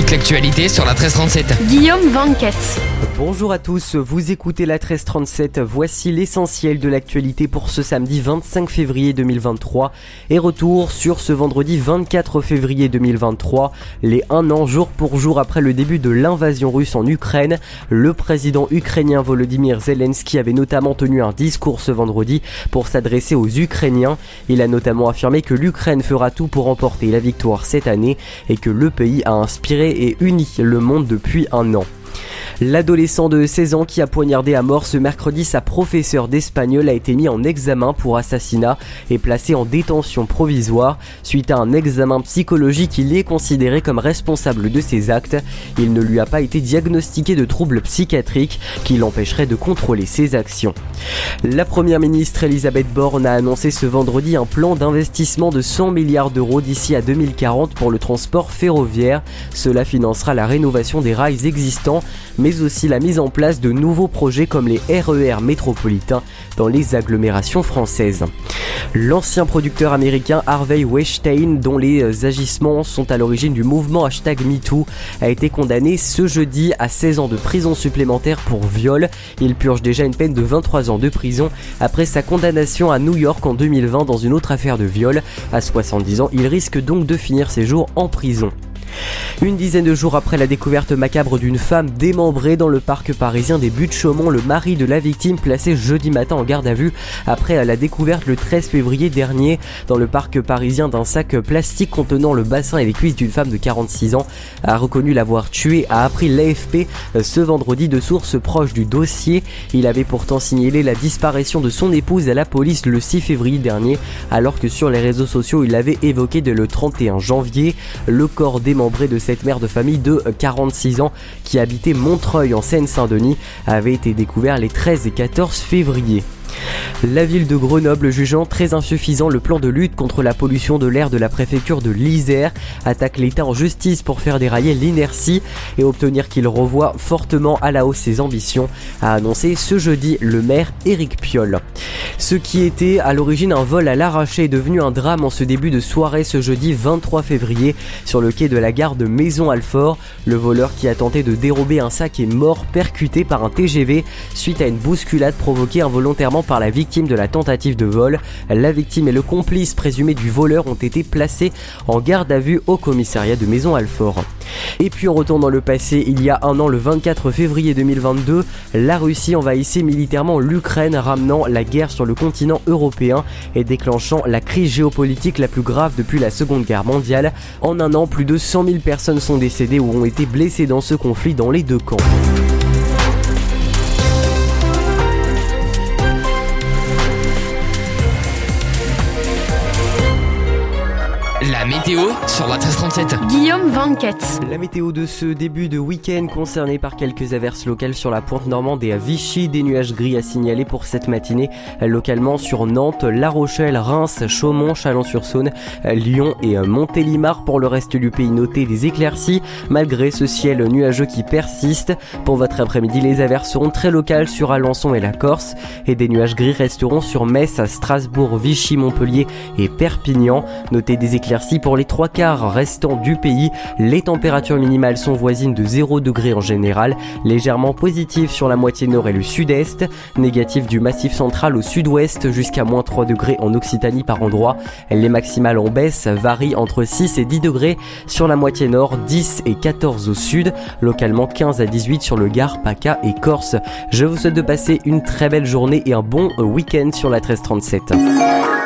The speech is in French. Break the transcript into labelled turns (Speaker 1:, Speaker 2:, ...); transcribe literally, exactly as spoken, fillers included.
Speaker 1: toute l'actualité sur la treize trente-sept.
Speaker 2: Guillaume Vanquette.
Speaker 3: Bonjour à tous, vous écoutez la treize trente-sept, voici l'essentiel de l'actualité pour ce samedi vingt-cinq février deux mille vingt-trois et retour sur ce vendredi vingt-quatre février deux mille vingt-trois, les un an jour pour jour après le début de l'invasion russe en Ukraine. Le président ukrainien Volodymyr Zelensky avait notamment tenu un discours ce vendredi pour s'adresser aux Ukrainiens. Il a notamment affirmé que l'Ukraine fera tout pour remporter la victoire cette année et que le pays a inspiré et uni le monde depuis un an. L'adolescent de seize ans qui a poignardé à mort ce mercredi sa professeure d'espagnol a été mis en examen pour assassinat et placé en détention provisoire. Suite à un examen psychologique, il est considéré comme responsable de ses actes. Il ne lui a pas été diagnostiqué de troubles psychiatriques qui l'empêcheraient de contrôler ses actions. La première ministre Elisabeth Borne a annoncé ce vendredi un plan d'investissement de cent milliards d'euros d'ici à deux mille quarante pour le transport ferroviaire. Cela financera la rénovation des rails existants, mais aussi la mise en place de nouveaux projets comme les R E R métropolitains dans les agglomérations françaises. L'ancien producteur américain Harvey Weinstein, dont les agissements sont à l'origine du mouvement hashtag MeToo, a été condamné ce jeudi à seize ans de prison supplémentaire pour viol. Il purge déjà une peine de vingt-trois ans de prison après sa condamnation à New York en deux mille vingt dans une autre affaire de viol. À soixante-dix ans, il risque donc de finir ses jours en prison. Une dizaine de jours après la découverte macabre d'une femme démembrée dans le parc parisien des Buttes-Chaumont, le mari de la victime placé jeudi matin en garde à vue après la découverte le treize février dernier dans le parc parisien d'un sac plastique contenant le bassin et les cuisses d'une femme de quarante-six ans, a reconnu l'avoir tuée, a appris l'A F P ce vendredi de sources proches du dossier. Il avait pourtant signalé la disparition de son épouse à la police le six février dernier, alors que sur les réseaux sociaux il avait évoqué dès le trente et un janvier. Le corps démembré de cette mère de famille de quarante-six ans qui habitait Montreuil en Seine-Saint-Denis avait été découvert les treize et quatorze février. La ville de Grenoble, jugeant très insuffisant le plan de lutte contre la pollution de l'air de la préfecture de l'Isère, attaque l'État en justice pour faire dérailler l'Inersie et obtenir qu'il revoie fortement à la hausse ses ambitions, a annoncé ce jeudi le maire Éric Piolle. Ce qui était à l'origine un vol à l'arraché est devenu un drame en ce début de soirée ce jeudi vingt-trois février sur le quai de la gare de Maison-Alfort. Le voleur qui a tenté de dérober un sac est mort percuté par un T G V suite à une bousculade provoquée involontairement par la victime de la tentative de vol. La victime et le complice présumé du voleur ont été placés en garde à vue au commissariat de Maison-Alfort. Et puis on retourne dans le passé, il y a un an, le vingt-quatre février deux mille vingt-deux, la Russie envahissait militairement l'Ukraine, ramenant la guerre sur le continent européen et déclenchant la crise géopolitique la plus grave depuis la Seconde Guerre mondiale. En un an, plus de cent mille personnes sont décédées ou ont été blessées dans ce conflit dans les deux camps.
Speaker 1: La météo sur la treize trente-sept.
Speaker 2: Guillaume Vanquette.
Speaker 3: La météo de ce début de week-end concerné par quelques averses locales sur la pointe normande et à Vichy, des nuages gris à signaler pour cette matinée localement sur Nantes, La Rochelle, Reims, Chaumont, Chalon-sur-Saône, Lyon et Montélimar. Pour le reste du pays, notez des éclaircies malgré ce ciel nuageux qui persiste. Pour votre après-midi, les averses seront très locales sur Alençon et la Corse et des nuages gris resteront sur Metz, Strasbourg, Vichy, Montpellier et Perpignan. Notez des éclaircies pour les trois quarts restants du pays. Les températures minimales sont voisines de zéro degré en général, légèrement positives sur la moitié nord et le sud-est, négatives du massif central au sud-ouest jusqu'à moins trois degrés en Occitanie par endroit. Les maximales en baisse varient entre six et dix degrés sur la moitié nord, dix et quatorze au sud, localement quinze à dix-huit sur le Gard, PACA et Corse. Je vous souhaite de passer une très belle journée et un bon week-end sur la treize trente-sept.